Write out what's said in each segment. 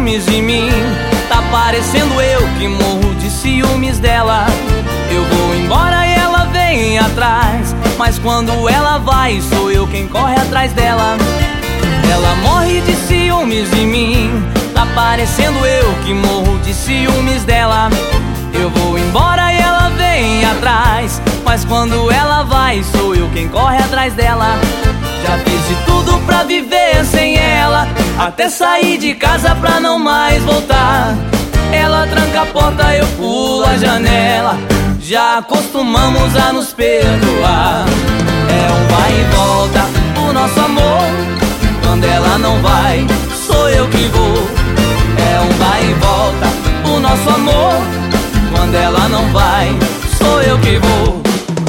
ciúmes de mim. Tá parecendo eu que morro de ciúmes dela. Eu vou embora e ela vem atrás, mas quando ela vai, sou eu quem corre atrás dela. Ela morre de ciúmes de mim. Tá parecendo eu que morro de ciúmes dela. Eu vou embora e ela vem atrás, mas quando ela vai, sou eu quem corre atrás dela. Já fiz de tudo pra viver sem ela, até sair de casa pra não mais voltar. Ela tranca a porta, eu pulo a janela. Já acostumamos a nos perdoar. É um vai e volta o nosso amor. Quando ela não vai, sou eu que vou. É um vai e volta o nosso amor. Quando ela não vai, sou eu que vou.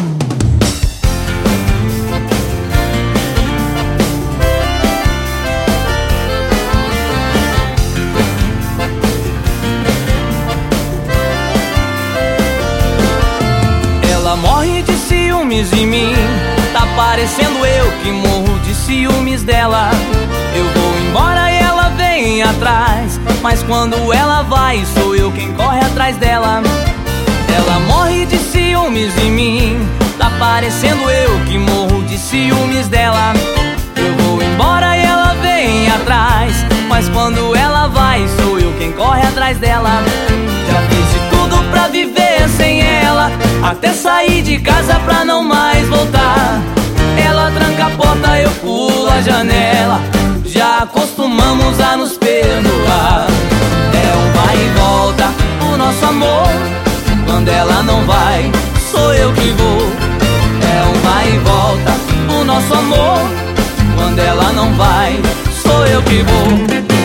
Ela morre de ciúmes de mim. Tá parecendo eu que morro de ciúmes dela. Eu vou embora e ela vem atrás, mas quando ela vai, sou eu quem corre atrás dela. Ela morre de ciúmes de mim. Tá parecendo eu que morro de ciúmes dela. Eu vou embora e ela vem atrás, mas quando ela vai, sou eu quem corre atrás dela. Já fiz de tudo pra viver sem ela, até sair de casa pra não mais voltar. Ela tranca a porta, eu pulo a janela. Já acostumamos a nos perdoar. É um vai e volta o nosso amor. Quando ela não vai, sou eu que vou. É um vai e volta o nosso amor. Quando ela não vai, sou eu que vou.